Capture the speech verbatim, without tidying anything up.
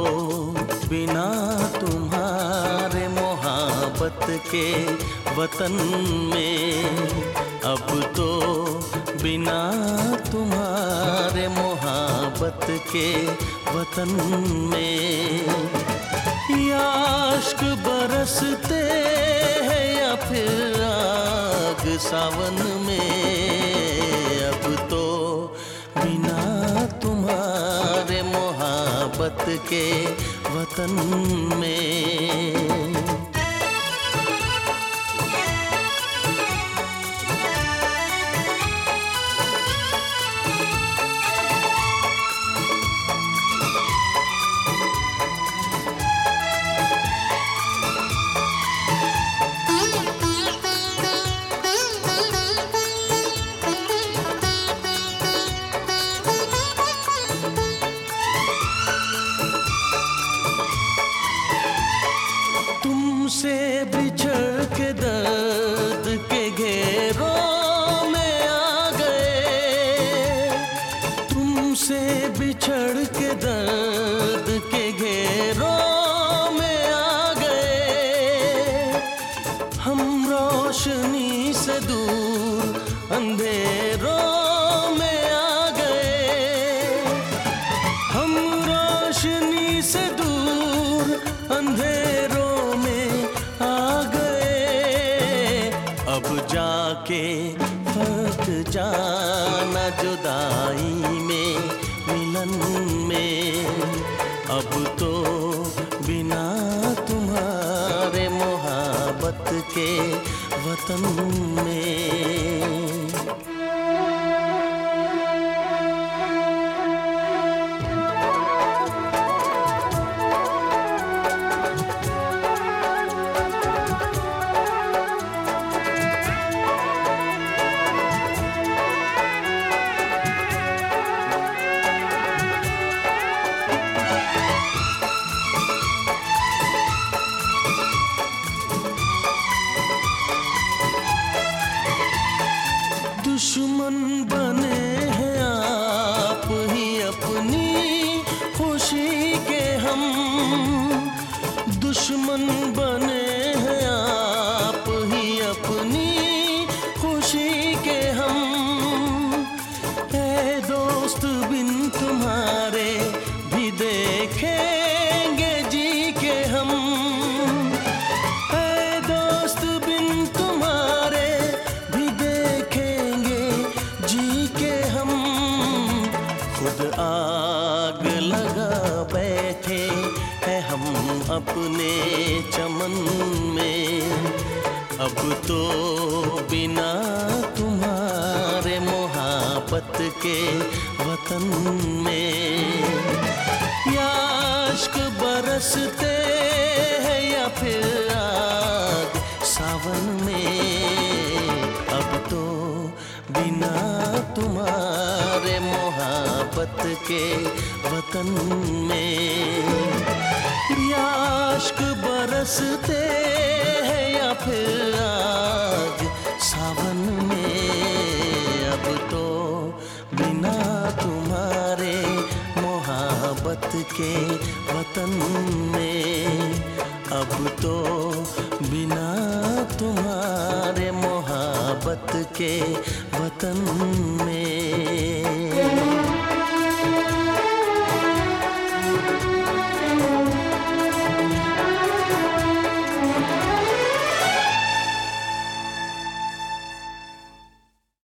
बिना तुम्हारे मोहब्बत के वतन में, अब तो बिना तुम्हारे मोहब्बत के वतन में, याश्क बरसते हैं या फिर आग सावन में, अब तो बिना तुम्हारे मोहब्बत के वतन में। तुमसे बिछड़ के दर्द के घेरों में आ गए, तुमसे बिछड़ के दर्द के घेरों में आ गए, हम रोशनी से दूर अंधेरों में आ गए, हम रोशनी से दूर अंधेरों अब जाके फर्क जाना जुदाई में मिलन में, अब तो बिना तुम्हारे मोहब्बत के वतन में। दुश्मन बने हैं आप ही अपनी खुशी के हम, दुश्मन बने हैं आप ही अपनी खुशी के हम, ऐ दोस्त बिन तुम्हारे भी देखेंगे जी के हम, ऐ दोस्त बिन तुम्हारे भी देखेंगे जी के हम, खुद आग लगा बैठे हैं हम अपने चमन में, अब तो बिना तुम्हारे मोहब्बत के वतन में, याश्क बरसते हैं या फिर आग सावन में, अब तो बिना तुम्हारे मोहब्बत के वतन में, याश्क बरसते हैं या फिर आग सावन में, अब तो बिना तुम्हारे मोहब्बत के वतन में, अब तो बिना तुम्हारे मोहब्बत के वतन में।